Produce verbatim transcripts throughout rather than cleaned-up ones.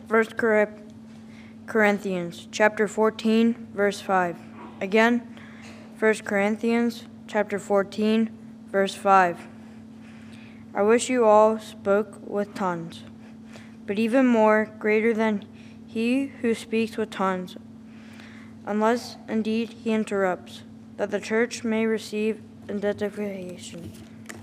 First Corinthians chapter fourteen, verse five. Again, First Corinthians chapter fourteen, verse five. I wish you all spoke with tongues, but even more greater than he who speaks with tongues, unless indeed he interrupts, that the church may receive edification.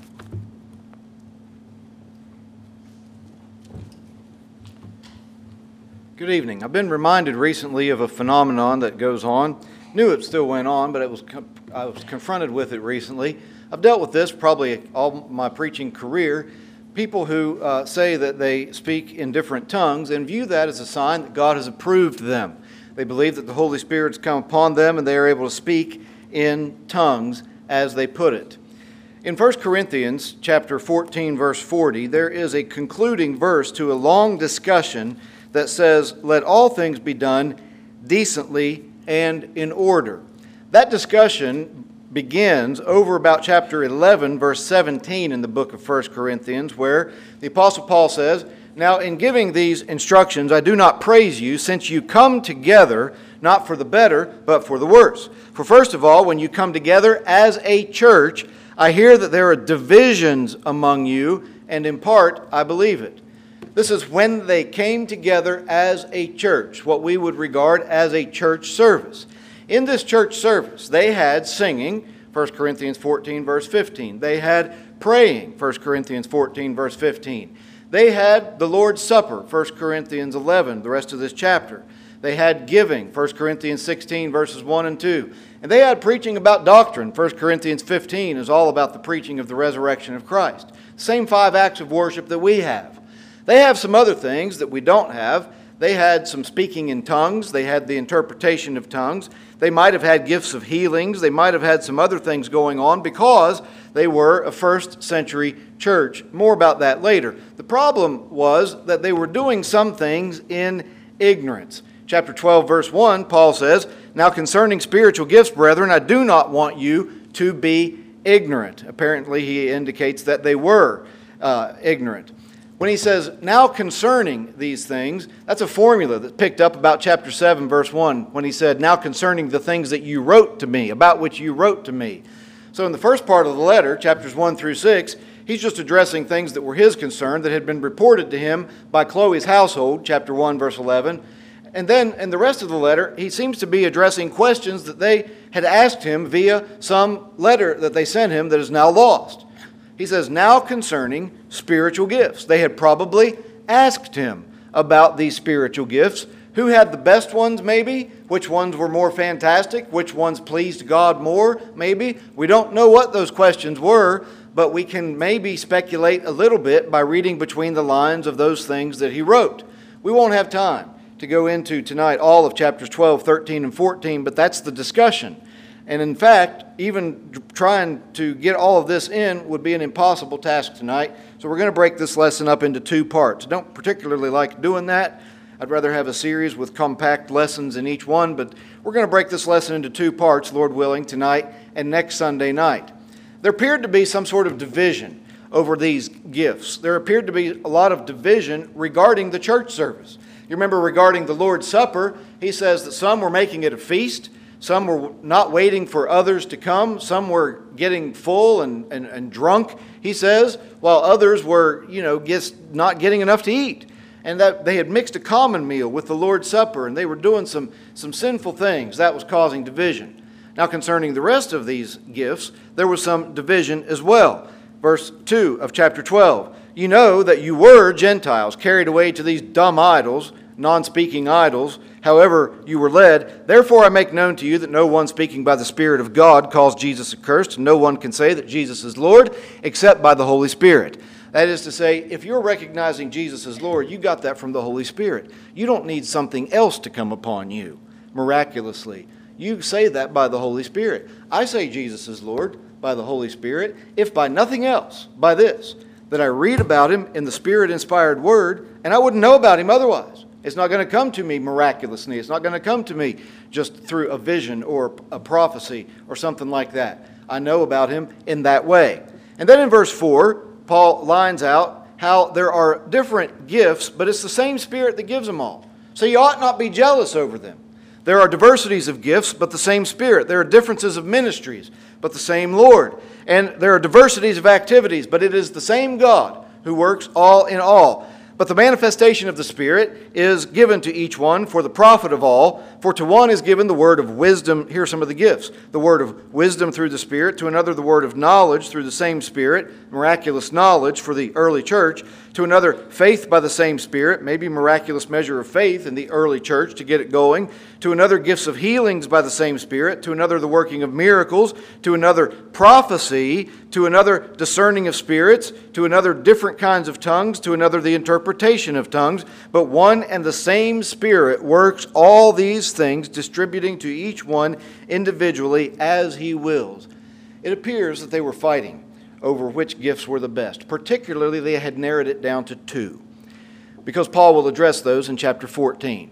Good evening. I've been reminded recently of a phenomenon that goes on. Knew it still went on, but it was I was confronted with it recently. I've dealt with this probably all my preaching career. People who uh, say that they speak in different tongues and view that as a sign that God has approved them. They believe that the Holy Spirit's come upon them and they are able to speak in tongues, as they put it. In First Corinthians chapter fourteen, verse forty, there is a concluding verse to a long discussion that says, "Let all things be done decently and in order." That discussion begins over about chapter eleven, verse seventeen in the book of First Corinthians, where the Apostle Paul says, "Now in giving these instructions, I do not praise you, since you come together, not for the better, but for the worse. For first of all, when you come together as a church, I hear that there are divisions among you, and in part I believe it." This is when they came together as a church, what we would regard as a church service. In this church service, they had singing, First Corinthians fourteen, verse fifteen. They had praying, First Corinthians fourteen, verse fifteen. They had the Lord's Supper, First Corinthians eleven, the rest of this chapter. They had giving, First Corinthians sixteen, verses one and two. And they had preaching about doctrine. First Corinthians fifteen is all about the preaching of the resurrection of Christ. Same five acts of worship that we have. They have some other things that we don't have. They had some speaking in tongues. They had the interpretation of tongues. They might have had gifts of healings. They might have had some other things going on because they were a first century church. More about that later. The problem was that they were doing some things in ignorance. Chapter twelve, verse one, Paul says, "Now concerning spiritual gifts, brethren, I do not want you to be ignorant." Apparently, he indicates that they were uh, ignorant. When he says, "now concerning these things," that's a formula that's picked up about chapter seven, verse one, when he said, "now concerning the things that you wrote to me, about which you wrote to me." So in the first part of the letter, chapters one through six, he's just addressing things that were his concern, that had been reported to him by Chloe's household, chapter one, verse eleven. And then in the rest of the letter, he seems to be addressing questions that they had asked him via some letter that they sent him that is now lost. He says, now concerning spiritual gifts. They had probably asked him about these spiritual gifts. Who had the best ones, maybe? Which ones were more fantastic? Which ones pleased God more, maybe? We don't know what those questions were, but we can maybe speculate a little bit by reading between the lines of those things that he wrote. We won't have time to go into tonight all of chapters twelve, thirteen, and fourteen, but that's the discussion. And in fact, even trying to get all of this in would be an impossible task tonight. So we're going to break this lesson up into two parts. I don't particularly like doing that. I'd rather have a series with compact lessons in each one, but we're going to break this lesson into two parts, Lord willing, tonight and next Sunday night. There appeared to be some sort of division over these gifts. There appeared to be a lot of division regarding the church service. You remember regarding the Lord's Supper, he says that some were making it a feast. Some were not waiting for others to come. Some were getting full and, and, and drunk, he says, while others were, you know, just not getting enough to eat. And that they had mixed a common meal with the Lord's Supper, and they were doing some, some sinful things. That was causing division. Now, concerning the rest of these gifts, there was some division as well. Verse two of chapter twelve. You know that you were Gentiles, carried away to these dumb idols, non-speaking idols, however you were led. Therefore I make known to you that no one speaking by the Spirit of God calls Jesus accursed, and no one can say that Jesus is Lord except by the Holy Spirit. That is to say, if you're recognizing Jesus as Lord, you got that from the Holy Spirit. You don't need something else to come upon you miraculously. You say that by the Holy Spirit. I say Jesus is Lord by the Holy Spirit, if by nothing else, by this, that I read about him in the Spirit-inspired Word, and I wouldn't know about him otherwise. It's not going to come to me miraculously. It's not going to come to me just through a vision or a prophecy or something like that. I know about him in that way. And then in verse four, Paul lines out how there are different gifts, but it's the same Spirit that gives them all. So you ought not be jealous over them. There are diversities of gifts, but the same Spirit. There are differences of ministries, but the same Lord. And there are diversities of activities, but it is the same God who works all in all. But the manifestation of the Spirit is given to each one for the profit of all. For to one is given the word of wisdom. Here are some of the gifts. The word of wisdom through the Spirit. To another, the word of knowledge through the same Spirit. Miraculous knowledge for the early church. To another, faith by the same Spirit. Maybe miraculous measure of faith in the early church to get it going. To another, gifts of healings by the same Spirit. To another, the working of miracles. To another, prophecy. To another, discerning of spirits. To another, different kinds of tongues. To another, the interpretation of tongues. But one and the same Spirit works all these things, distributing to each one individually as He wills. It appears that they were fighting over which gifts were the best. Particularly, they had narrowed it down to two, because Paul will address those in chapter fourteen.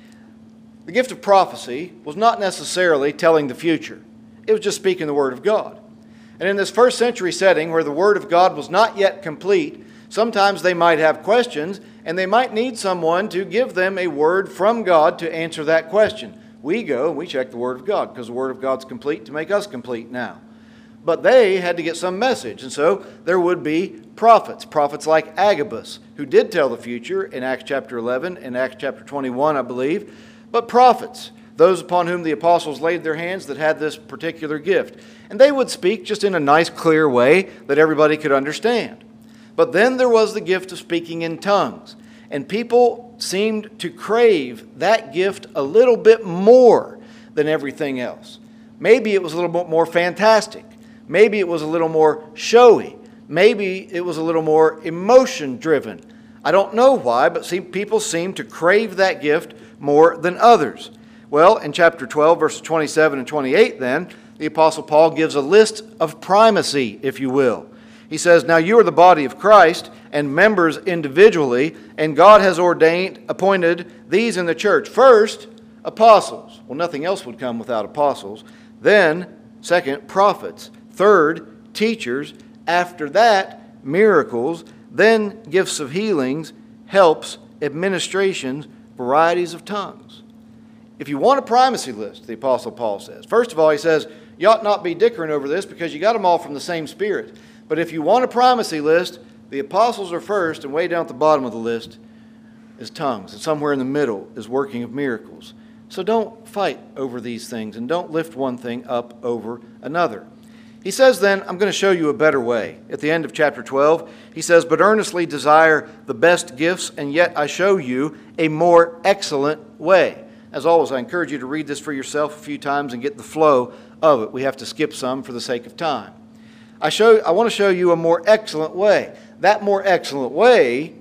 The gift of prophecy was not necessarily telling the future. It was just speaking the Word of God. And in this first century setting where the Word of God was not yet complete, sometimes they might have questions, and they might need someone to give them a word from God to answer that question. We go and we check the Word of God, because the Word of God's complete to make us complete now. But they had to get some message, and so there would be prophets, prophets like Agabus, who did tell the future in Acts chapter eleven and Acts chapter twenty-one, I believe. But prophets, those upon whom the apostles laid their hands that had this particular gift. And they would speak just in a nice, clear way that everybody could understand. But then there was the gift of speaking in tongues. And people seemed to crave that gift a little bit more than everything else. Maybe it was a little bit more fantastic. Maybe it was a little more showy. Maybe it was a little more emotion-driven. I don't know why, but see, people seem to crave that gift more than others. Well, in chapter twelve, verses twenty-seven and twenty-eight then, the Apostle Paul gives a list of primacy, if you will. He says, "Now you are the body of Christ, and members individually, and God has ordained, appointed these in the church. First, apostles." Well, nothing else would come without apostles. Then, second, prophets. Third, teachers. After that, miracles. Then, gifts of healings, helps, administrations, varieties of tongues. If you want a primacy list, the Apostle Paul says, first of all, he says, you ought not be dickering over this because you got them all from the same Spirit. But if you want a primacy list, the apostles are first, and way down at the bottom of the list is tongues. And somewhere in the middle is working of miracles. So don't fight over these things, and don't lift one thing up over another. He says then, I'm going to show you a better way. At the end of chapter twelve, he says, "But earnestly desire the best gifts, and yet I show you a more excellent way." As always, I encourage you to read this for yourself a few times and get the flow of it. We have to skip some for the sake of time. I, show, I want to show you a more excellent way. That more excellent way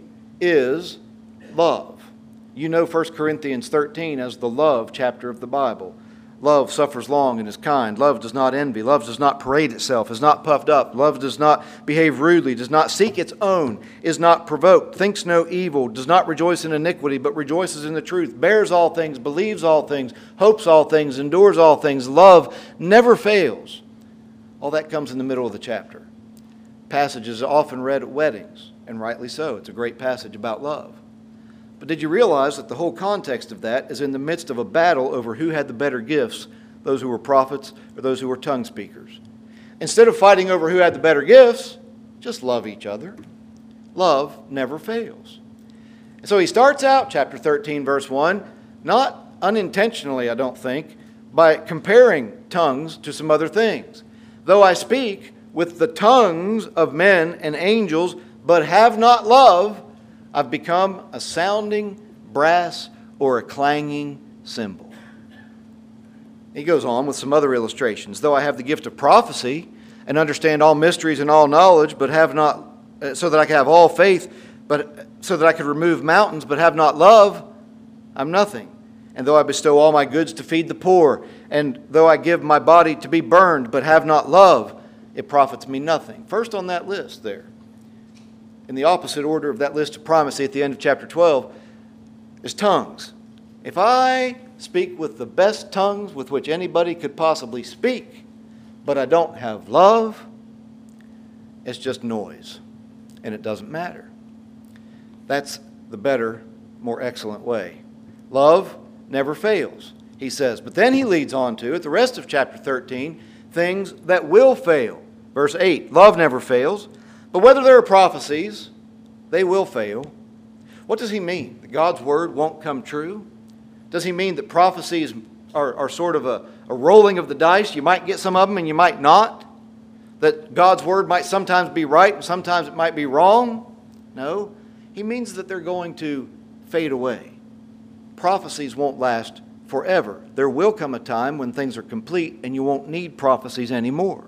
is love. You know First Corinthians thirteen as the love chapter of the Bible. Love suffers long and is kind. Love does not envy. Love does not parade itself, is not puffed up. Love does not behave rudely, does not seek its own, is not provoked, thinks no evil, does not rejoice in iniquity, but rejoices in the truth, bears all things, believes all things, hopes all things, endures all things. Love never fails. All that comes in the middle of the chapter. Passage is often read at weddings, and rightly so. It's a great passage about love. But did you realize that the whole context of that is in the midst of a battle over who had the better gifts, those who were prophets or those who were tongue speakers? Instead of fighting over who had the better gifts, just love each other. Love never fails. And so he starts out, chapter thirteen, verse one, not unintentionally, I don't think, by comparing tongues to some other things. "Though I speak with the tongues of men and angels, but have not love, I've become a sounding brass or a clanging cymbal." He goes on with some other illustrations. "Though I have the gift of prophecy and understand all mysteries and all knowledge, but have not, uh, so that I can have all faith, but so that I could remove mountains, but have not love, I'm nothing. And though I bestow all my goods to feed the poor, and though I give my body to be burned, but have not love, it profits me nothing." First on that list there, in the opposite order of that list of primacy at the end of chapter twelve, is tongues. If I speak with the best tongues with which anybody could possibly speak, but I don't have love, it's just noise, and it doesn't matter. That's the better, more excellent way. Love never fails, he says. But then he leads on to, at the rest of chapter thirteen, things that will fail. Verse eight, love never fails, but whether there are prophecies, they will fail. What does he mean? That God's word won't come true? Does he mean that prophecies are, are sort of a, a rolling of the dice? You might get some of them and you might not? That God's word might sometimes be right and sometimes it might be wrong? No. He means that they're going to fade away. Prophecies won't last forever. There will come a time when things are complete and you won't need prophecies anymore.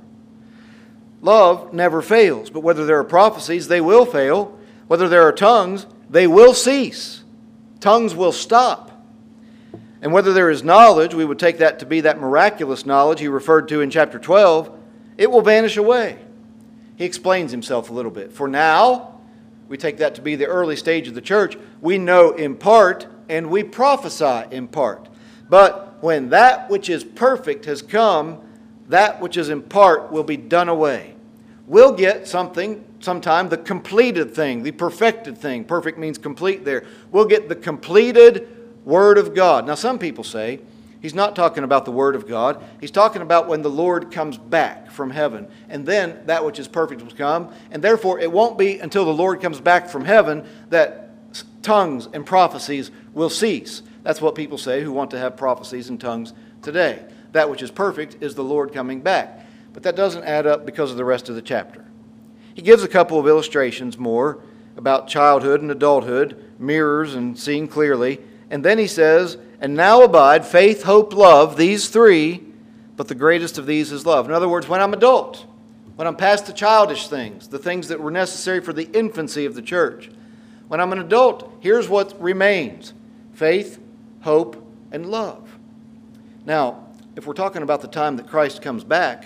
Love never fails, but whether there are prophecies, they will fail. Whether there are tongues, they will cease. Tongues will stop. And whether there is knowledge, we would take that to be that miraculous knowledge he referred to in chapter twelve, it will vanish away. He explains himself a little bit. For now, we take that to be the early stage of the church, we know in part and we prophesy in part. But when that which is perfect has come, that which is in part will be done away. We'll get something, sometime, the completed thing, the perfected thing. Perfect means complete there. We'll get the completed Word of God. Now, some people say he's not talking about the Word of God. He's talking about when the Lord comes back from heaven. And then that which is perfect will come. And therefore, it won't be until the Lord comes back from heaven that tongues and prophecies will cease. That's what people say who want to have prophecies and tongues today. That which is perfect is the Lord coming back. But that doesn't add up because of the rest of the chapter. He gives a couple of illustrations more about childhood and adulthood, mirrors and seeing clearly. And then he says, and now abide faith, hope, love, these three, but the greatest of these is love. In other words, when I'm adult, when I'm past the childish things, the things that were necessary for the infancy of the church, when I'm an adult, here's what remains: faith, hope, and love. Now, if we're talking about the time that Christ comes back,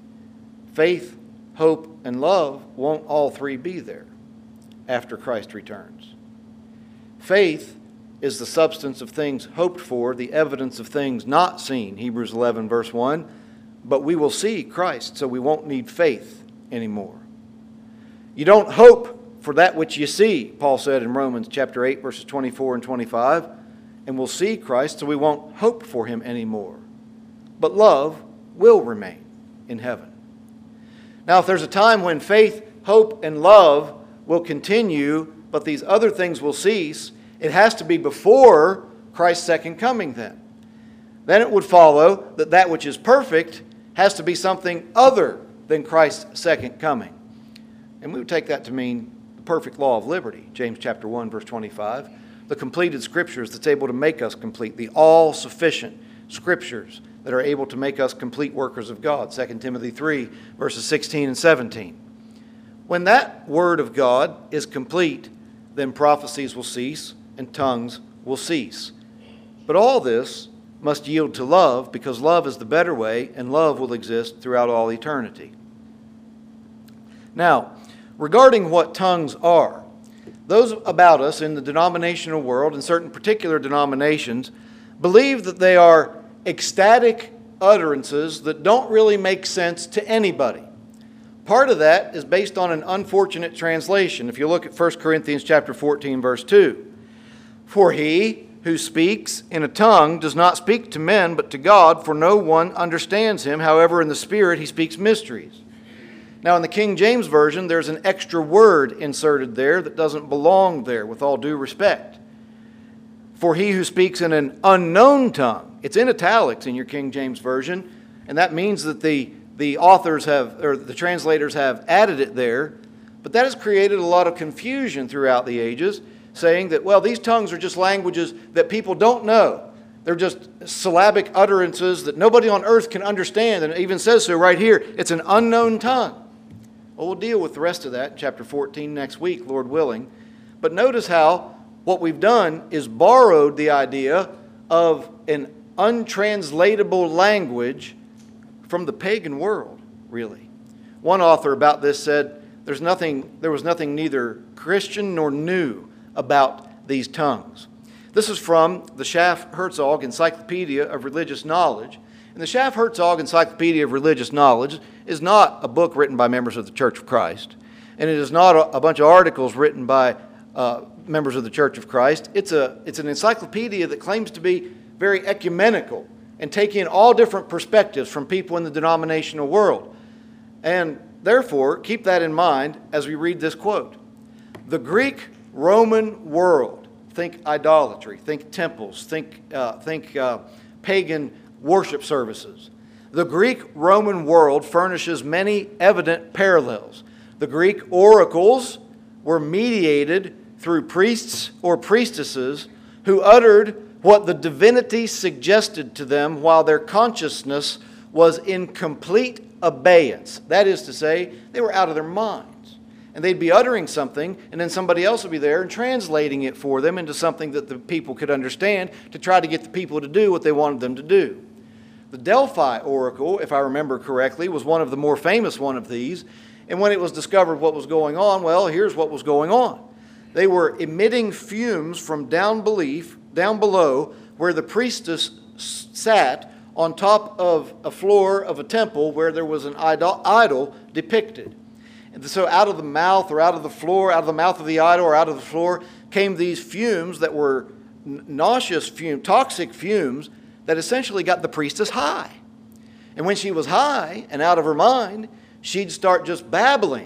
faith, hope, and love, won't all three be there after Christ returns? Faith is the substance of things hoped for, the evidence of things not seen, Hebrews eleven, verse one. But we will see Christ, so we won't need faith anymore. You don't hope for that which you see, Paul said in Romans chapter eight, verses twenty-four and twenty-five. And we'll see Christ, so we won't hope for him anymore. But love will remain in heaven. Now, if there's a time when faith, hope, and love will continue, but these other things will cease, it has to be before Christ's second coming then. Then it would follow that that which is perfect has to be something other than Christ's second coming. And we would take that to mean the perfect law of liberty, James chapter one, verse twenty-five. The completed Scriptures that's able to make us complete, the all-sufficient Scriptures that are able to make us complete workers of God, Second Timothy three, verses sixteen and seventeen. When that Word of God is complete, then prophecies will cease and tongues will cease. But all this must yield to love, because love is the better way, and love will exist throughout all eternity. Now, regarding what tongues are, those about us in the denominational world, in certain particular denominations, believe that they are ecstatic utterances that don't really make sense to anybody. Part of that is based on an unfortunate translation. If you look at First Corinthians chapter fourteen, verse two. For he who speaks in a tongue does not speak to men, but to God, for no one understands him. However, in the Spirit he speaks mysteries. Now, in the King James Version, there's an extra word inserted there that doesn't belong there, with all due respect. For he who speaks in an unknown tongue. It's in italics in your King James Version, and that means that the, the authors have, or the translators have added it there. But that has created a lot of confusion throughout the ages, saying that, well, these tongues are just languages that people don't know. They're just syllabic utterances that nobody on earth can understand, and it even says so right here. It's an unknown tongue. Well, we'll deal with the rest of that in chapter fourteen next week, Lord willing. But notice how what we've done is borrowed the idea of an untranslatable language from the pagan world, really. One author about this said, There's nothing, there was nothing neither Christian nor new about these tongues. This is from the Schaff-Herzog Encyclopedia of Religious Knowledge. And the Schaff-Herzog Encyclopedia of Religious Knowledge is not a book written by members of the Church of Christ. And it is not a, a bunch of articles written by uh, members of the Church of Christ. It's, a, it's an encyclopedia that claims to be very ecumenical and take in all different perspectives from people in the denominational world. And therefore, keep that in mind as we read this quote. The Greek-Roman world, think idolatry, think temples, think, uh, think uh, pagan worship services. The Greek-Roman world furnishes many evident parallels. The Greek oracles were mediated through priests or priestesses who uttered what the divinity suggested to them while their consciousness was in complete abeyance. That is to say, they were out of their minds. And they'd be uttering something, and then somebody else would be there and translating it for them into something that the people could understand to try to get the people to do what they wanted them to do. The Delphi oracle, if I remember correctly, was one of the more famous one of these. And when it was discovered what was going on, well, here's what was going on. They were emitting fumes from down belief, down below, where the priestess sat on top of a floor of a temple where there was an idol, idol depicted. And so out of the mouth or out of the floor, out of the mouth of the idol or out of the floor, came these fumes that were nauseous fumes, toxic fumes, that essentially got the priestess high. And when she was high and out of her mind, she'd start just babbling,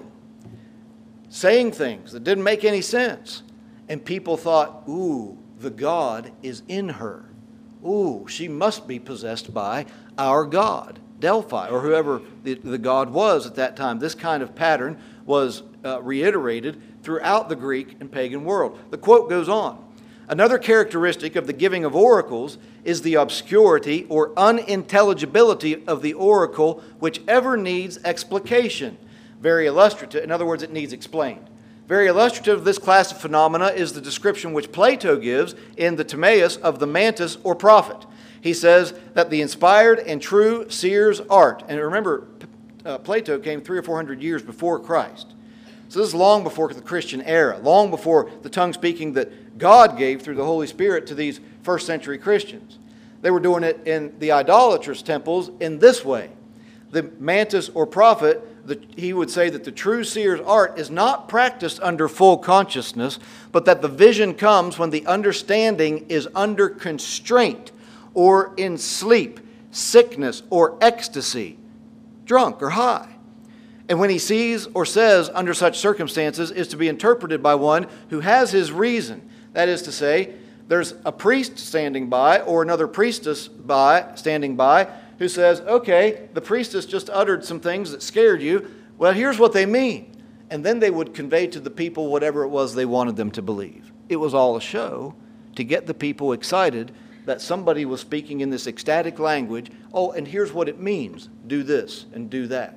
saying things that didn't make any sense. And people thought, ooh, the God is in her. Ooh, she must be possessed by our God, Delphi, or whoever the, the God was at that time. This kind of pattern was uh, reiterated throughout the Greek and pagan world. The quote goes on. Another characteristic of the giving of oracles is the obscurity or unintelligibility of the oracle, whichever needs explication. Very illustrative. In other words, it needs explained. Very illustrative of this class of phenomena is the description which Plato gives in the Timaeus of the mantis or prophet. He says that the inspired and true seer's art, and remember, uh, Plato came three or four hundred years before Christ. So this is long before the Christian era, long before the tongue speaking that God gave through the Holy Spirit to these first century Christians. They were doing it in the idolatrous temples in this way. The mantis or prophet, the, he would say that the true seer's art is not practiced under full consciousness, but that the vision comes when the understanding is under constraint or in sleep, sickness, or ecstasy, drunk or high. And when he sees or says under such circumstances is to be interpreted by one who has his reason. That is to say, there's a priest standing by or another priestess by standing by who says, okay, the priestess just uttered some things that scared you. Well, here's what they mean. And then they would convey to the people whatever it was they wanted them to believe. It was all a show to get the people excited that somebody was speaking in this ecstatic language. Oh, and here's what it means. Do this and do that.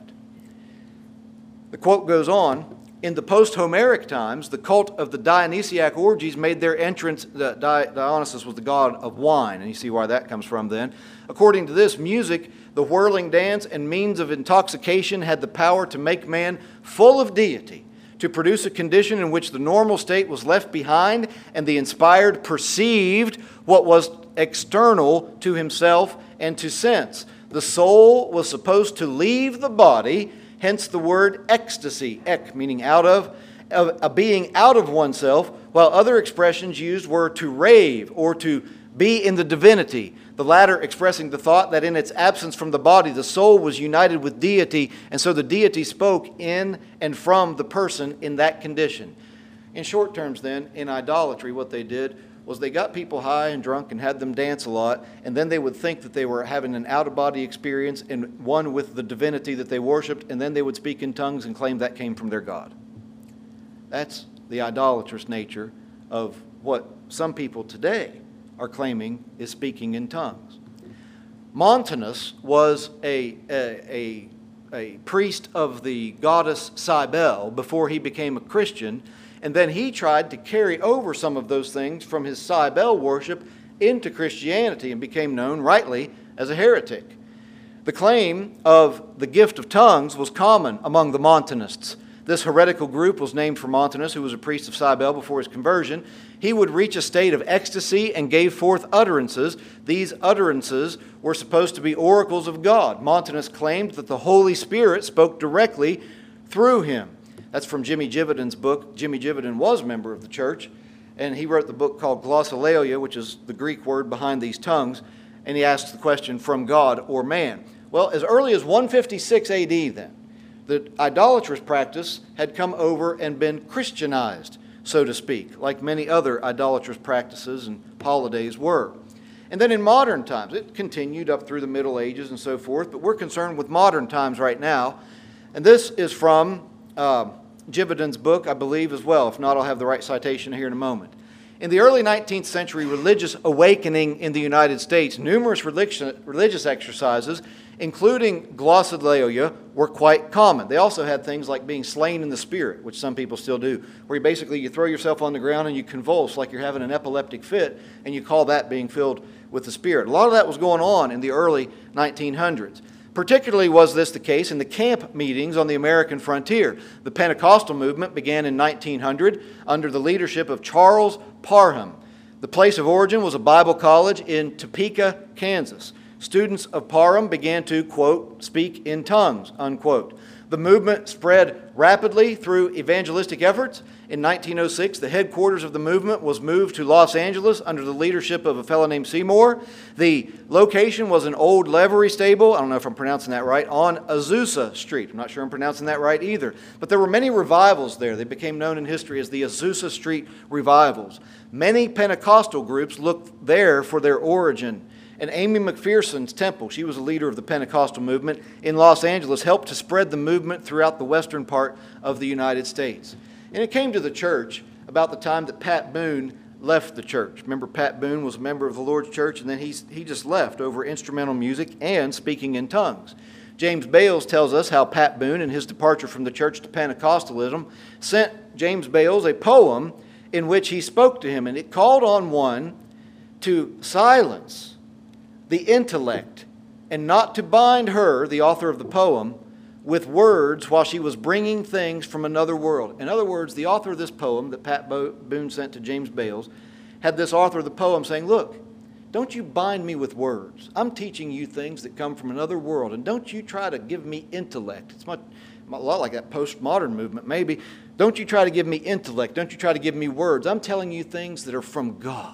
The quote goes on, in the post-Homeric times, the cult of the Dionysiac orgies made their entrance. The Dionysus was the god of wine, and you see why that comes from then. According to this, music, the whirling dance, and means of intoxication had the power to make man full of deity, to produce a condition in which the normal state was left behind, and the inspired perceived what was external to himself and to sense. The soul was supposed to leave the body. Hence the word ecstasy, ek, meaning out of, of a being out of oneself, while other expressions used were to rave or to be in the divinity, the latter expressing the thought that in its absence from the body, the soul was united with deity, and so the deity spoke in and from the person in that condition. In short terms then, in idolatry, what they did was they got people high and drunk and had them dance a lot, and then they would think that they were having an out-of-body experience and one with the divinity that they worshipped, and then they would speak in tongues and claim that came from their God. That's the idolatrous nature of what some people today are claiming is speaking in tongues. Montanus was a, a, a, a priest of the goddess Cybele before he became a Christian. And then he tried to carry over some of those things from his Cybele worship into Christianity and became known rightly as a heretic. The claim of the gift of tongues was common among the Montanists. This heretical group was named for Montanus, who was a priest of Cybele before his conversion. He would reach a state of ecstasy and gave forth utterances. These utterances were supposed to be oracles of God. Montanus claimed that the Holy Spirit spoke directly through him. That's from Jimmy Jividen's book. Jimmy Jividen was a member of the church, and he wrote the book called Glossolalia, which is the Greek word behind these tongues, and he asks the question, from God or man? Well, as early as one fifty-six A D then, the idolatrous practice had come over and been Christianized, so to speak, like many other idolatrous practices and holidays were. And then in modern times, it continued up through the Middle Ages and so forth, but we're concerned with modern times right now. And this is from uh, Jividen's book, I believe, as well. If not, I'll have the right citation here in a moment. In the early nineteenth century religious awakening in the United States, numerous religious exercises, including glossolalia, were quite common. They also had things like being slain in the spirit, which some people still do, where you basically you throw yourself on the ground and you convulse like you're having an epileptic fit, and you call that being filled with the Spirit. A lot of that was going on in the early nineteen hundreds. Particularly was this the case in the camp meetings on the American frontier. The Pentecostal movement began in nineteen hundred under the leadership of Charles Parham. The place of origin was a Bible college in Topeka, Kansas. Students of Parham began to, quote, speak in tongues, unquote. The movement spread rapidly through evangelistic efforts. In nineteen oh six, the headquarters of the movement was moved to Los Angeles under the leadership of a fellow named Seymour. The location was an old livery stable, I don't know if I'm pronouncing that right, on Azusa Street. I'm not sure I'm pronouncing that right either. But there were many revivals there. They became known in history as the Azusa Street revivals. Many Pentecostal groups looked there for their origin. And Amy McPherson's temple, she was a leader of the Pentecostal movement in Los Angeles, helped to spread the movement throughout the western part of the United States. And it came to the church about the time that Pat Boone left the church. Remember, Pat Boone was a member of the Lord's church, and then he's, he just left over instrumental music and speaking in tongues. James Bales tells us how Pat Boone, in his departure from the church to Pentecostalism, sent James Bales a poem in which he spoke to him, and it called on one to silence the intellect, and not to bind her, the author of the poem, with words while she was bringing things from another world. In other words, the author of this poem that Pat Boone sent to James Bales had this author of the poem saying, look, don't you bind me with words. I'm teaching you things that come from another world, and don't you try to give me intellect. It's much, a lot like that postmodern movement, maybe. Don't you try to give me intellect. Don't you try to give me words. I'm telling you things that are from God,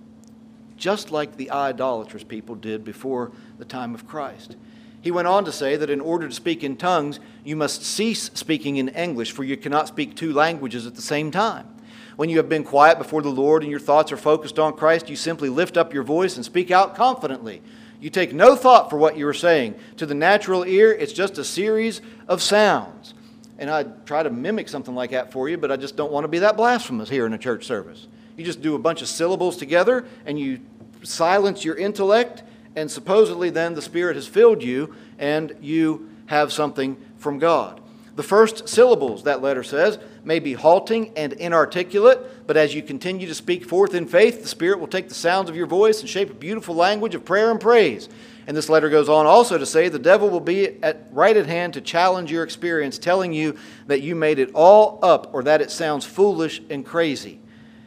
just like the idolatrous people did before the time of Christ. He went on to say that in order to speak in tongues, you must cease speaking in English, for you cannot speak two languages at the same time. When you have been quiet before the Lord and your thoughts are focused on Christ, you simply lift up your voice and speak out confidently. You take no thought for what you are saying. To the natural ear, it's just a series of sounds. And I try to mimic something like that for you, but I just don't want to be that blasphemous here in a church service. You just do a bunch of syllables together, and you silence your intellect, and supposedly then the Spirit has filled you, and you have something from God. The first syllables, that letter says, may be halting and inarticulate, but as you continue to speak forth in faith, the Spirit will take the sounds of your voice and shape a beautiful language of prayer and praise. And this letter goes on also to say the devil will be at, right at hand to challenge your experience, telling you that you made it all up or that it sounds foolish and crazy,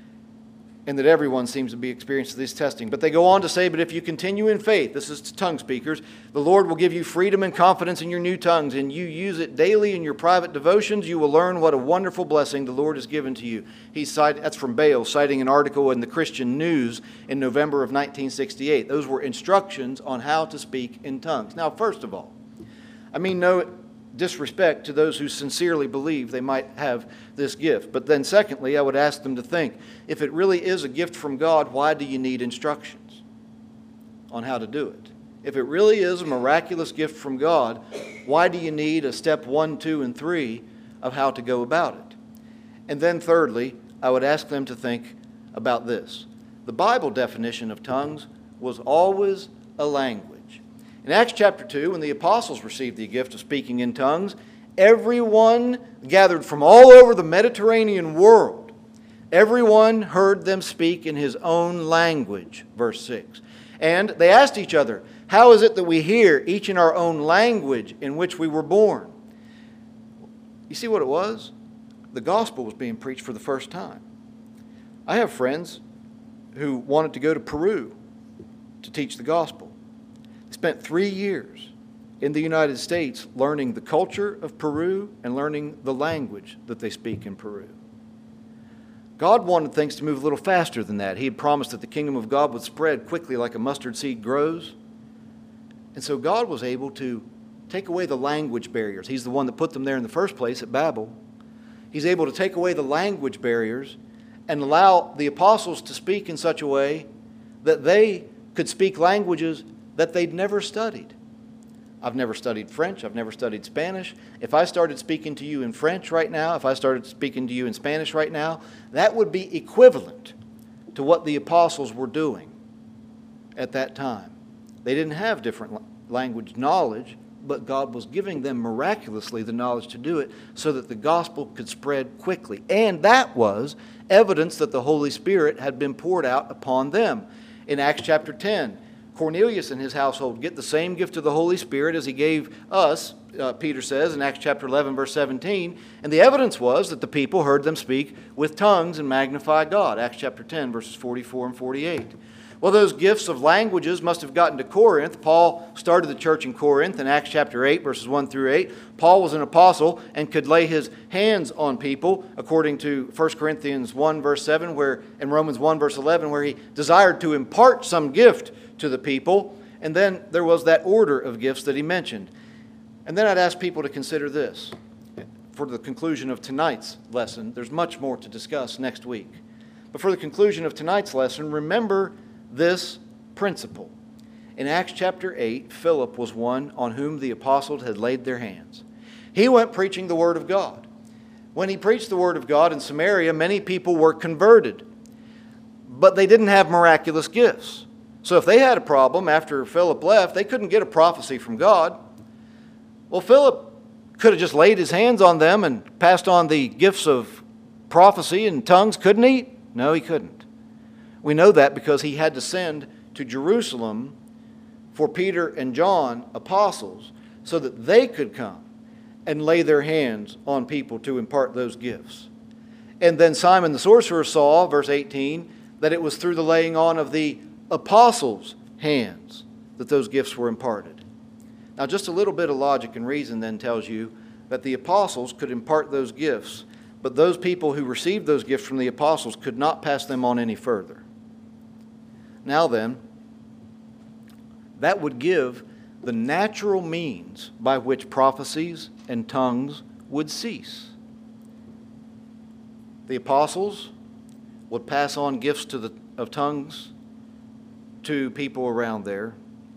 and that everyone seems to be experiencing this testing. But they go on to say, but if you continue in faith, this is to tongue speakers, the Lord will give you freedom and confidence in your new tongues, and you use it daily in your private devotions, you will learn what a wonderful blessing the Lord has given to you. He's cited, that's from Bales, citing an article in the Christian News in November of nineteen sixty-eight. Those were instructions on how to speak in tongues. Now, first of all, I mean no disrespect to those who sincerely believe they might have this gift. But then secondly, I would ask them to think, if it really is a gift from God, why do you need instructions on how to do it? If it really is a miraculous gift from God, why do you need a step one, two, and three of how to go about it? And then thirdly, I would ask them to think about this. The Bible definition of tongues was always a language. In Acts chapter two, when the apostles received the gift of speaking in tongues, everyone gathered from all over the Mediterranean world, everyone heard them speak in his own language, verse six. And they asked each other, how is it that we hear each in our own language in which we were born? You see what it was? The gospel was being preached for the first time. I have friends who wanted to go to Peru to teach the gospel. They spent three years in the United States learning the culture of Peru and learning the language that they speak in Peru. God wanted things to move a little faster than that. He had promised that the kingdom of God would spread quickly like a mustard seed grows. And so God was able to take away the language barriers. He's the one that put them there in the first place at Babel. He's able to take away the language barriers and allow the apostles to speak in such a way that they could speak languages that they'd never studied. I've never studied French. I've never studied Spanish. If I started speaking to you in French right now, if I started speaking to you in Spanish right now, that would be equivalent to what the apostles were doing at that time. They didn't have different language knowledge, but God was giving them miraculously the knowledge to do it so that the gospel could spread quickly. And that was evidence that the Holy Spirit had been poured out upon them. In Acts chapter ten, Cornelius and his household get the same gift of the Holy Spirit as he gave us, uh, Peter says in Acts chapter eleven, verse seventeen. And the evidence was that the people heard them speak with tongues and magnify God. Acts chapter ten, verses forty-four and forty-eight. Well, those gifts of languages must have gotten to Corinth. Paul started the church in Corinth in Acts chapter eight, verses one through eight. Paul was an apostle and could lay his hands on people, according to First Corinthians one, verse seven, where, and Romans one, verse eleven, where he desired to impart some gift to the people. And then there was that order of gifts that he mentioned. And then I'd ask people to consider this. For the conclusion of tonight's lesson, there's much more to discuss next week. But for the conclusion of tonight's lesson, remember this principle. In Acts chapter eight, Philip was one on whom the apostles had laid their hands. He went preaching the word of God. When he preached the word of God in Samaria, many people were converted, but they didn't have miraculous gifts. So if they had a problem after Philip left, they couldn't get a prophecy from God. Well, Philip could have just laid his hands on them and passed on the gifts of prophecy and tongues, couldn't he? No, he couldn't. We know that because he had to send to Jerusalem for Peter and John, apostles, so that they could come and lay their hands on people to impart those gifts. And then Simon the sorcerer saw, verse eighteen, that it was through the laying on of the apostles' hands that those gifts were imparted. Now, just a little bit of logic and reason then tells you that the apostles could impart those gifts, but those people who received those gifts from the apostles could not pass them on any further. Now then, that would give the natural means by which prophecies and tongues would cease. The apostles would pass on gifts to the, of tongues to people around there.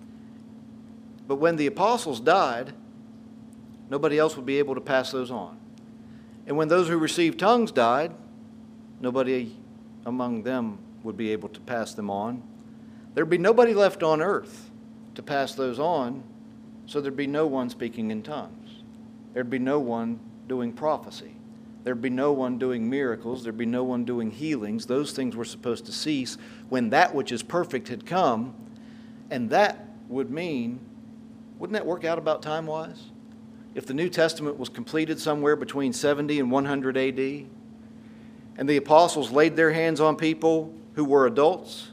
But when the apostles died, nobody else would be able to pass those on. And when those who received tongues died, nobody among them would be able to pass them on. There'd be nobody left on earth to pass those on, so there'd be no one speaking in tongues. There'd be no one doing prophecy. There'd be no one doing miracles. There'd be no one doing healings. Those things were supposed to cease when that which is perfect had come. And that would mean, wouldn't that work out about time-wise? If the New Testament was completed somewhere between seventy and one hundred A D, and the apostles laid their hands on people who were adults,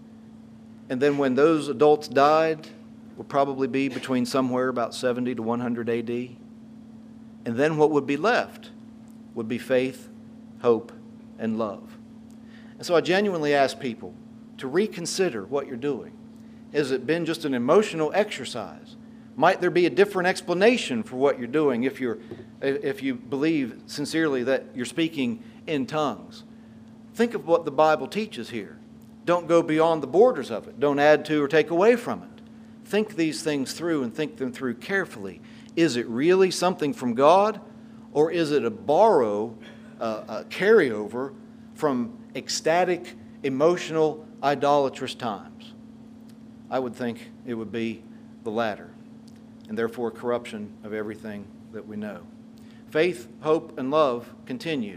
and then when those adults died, would probably be between somewhere about seventy to one hundred A D, and then what would be left would be faith, hope, and love. And so I genuinely ask people to reconsider what you're doing. Has it been just an emotional exercise? Might there be a different explanation for what you're doing if you're, if you believe sincerely that you're speaking in tongues? Think of what the Bible teaches here. Don't go beyond the borders of it. Don't add to or take away from it. Think these things through and think them through carefully. Is it really something from God, or is it a borrow, uh, a carryover from ecstatic, emotional, idolatrous times? I would think it would be the latter, and therefore corruption of everything that we know. Faith, hope, and love continue.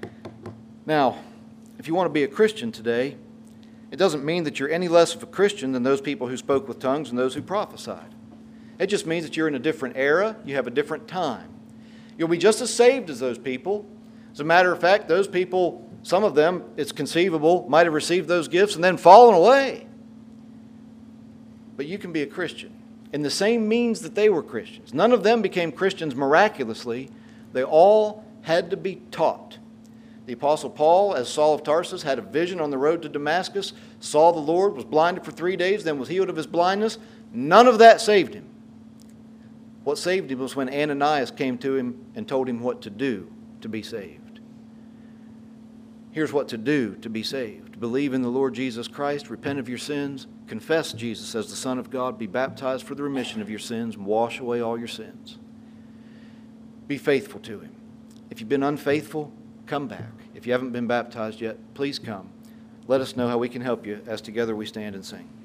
Now, if you want to be a Christian today, it doesn't mean that you're any less of a Christian than those people who spoke with tongues and those who prophesied. It just means that you're in a different era, you have a different time. You'll be just as saved as those people. As a matter of fact, those people, some of them, it's conceivable, might have received those gifts and then fallen away. But you can be a Christian. in the same means that they were Christians. None of them became Christians miraculously. They all had to be taught. The Apostle Paul, as Saul of Tarsus, had a vision on the road to Damascus, saw the Lord, was blinded for three days, then was healed of his blindness. None of that saved him. What saved him was when Ananias came to him and told him what to do to be saved. Here's what to do to be saved. Believe in the Lord Jesus Christ, repent of your sins, confess Jesus as the Son of God, be baptized for the remission of your sins, and wash away all your sins. Be faithful to Him. If you've been unfaithful, come back. If you haven't been baptized yet, please come. Let us know how we can help you as together we stand and sing.